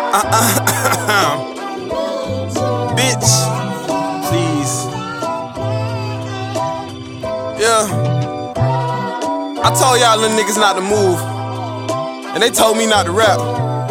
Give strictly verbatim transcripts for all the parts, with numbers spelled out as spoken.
Uh-uh. Bitch, please. Yeah. I told y'all little niggas not to move, and they told me not to rap.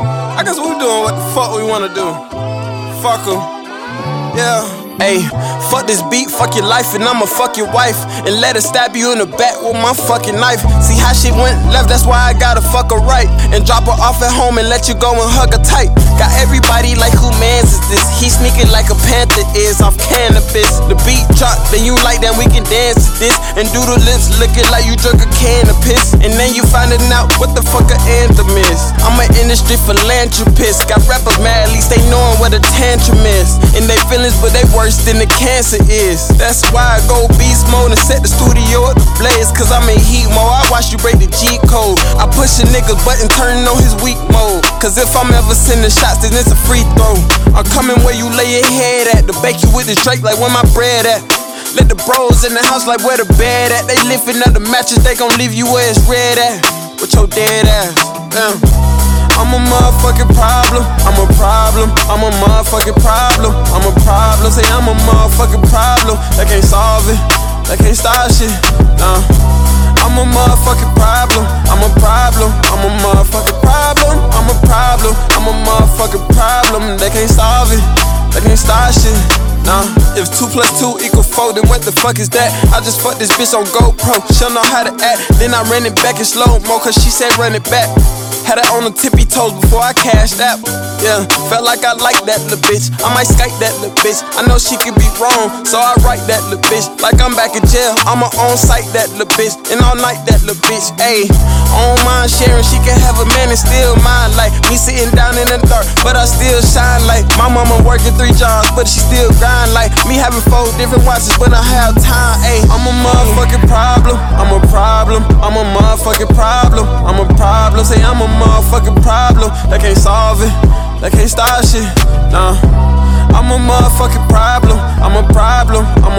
I guess we doing what the fuck we wanna do. Fuck 'em. Yeah. Ayy, fuck this beat, fuck your life, and I'ma fuck your wife and let her stab you in the back with my fucking knife. See how she went left, that's why I gotta fuck her right and drop her off at home and let you go and hug her tight. Got everybody like, who mans is this? He sneaking like a panther is off cannabis. The beat drop, then you like that we can dance to this and do the lips looking like you drunk a can of piss. And then you finding out what the fuck a anthem is. I'm an industry philanthropist. Got rappers mad, at least they knowin' what a tantrum is. And they feelings, but they worse than the cancer is. That's why I go beast mode and set the studio up to blaze. Cause I'm in heat mode, I watch you break the G code. I push a nigga button, turning on his weak mode. Cause if I'm ever sending shots, then it's a free throw. I'm coming where you lay your head at, to bake you with this Drake like where my bread at. Let the bros in the house like where the bed at. They lifting up the mattress, they gon' leave you where it's red at. With your dead ass, damn. I'm a motherfucking problem, I'm a problem, I'm a motherfucking problem, I'm a problem. Say I'm a motherfucking problem, they can't solve it, they can't stop shit, nah. I'm a motherfucking problem, I'm a problem, I'm a motherfucking problem, I'm a problem, I'm a motherfucking problem. They can't solve it, they can't stop shit, nah. If two plus two equal four, then what the fuck is that? I just fucked this bitch on GoPro, she'll know how to act. Then I ran it back in slow-mo, cause she said run it back. Had her on the tippy toes before I cashed out. Yeah, felt like I liked that little bitch. I might Skype that little bitch. I know she could be wrong, so I write that little bitch. Like I'm back in jail, I'ma on-site that little bitch. And all night that little bitch, ayy. I don't mind sharing, she can have a man and still mine. Like me sitting down in the dark, but I still shine. Like my mama working three jobs, but she still grind. Like me having four different watches, but I have time, ayy. I'm a motherfucking problem, I'm a problem, I'm a motherfucking problem, I'm a problem. Say I'm a motherfucking problem, they can't solve it, they can't stop shit, nah. I'm a motherfucking problem, I'm a problem, I'm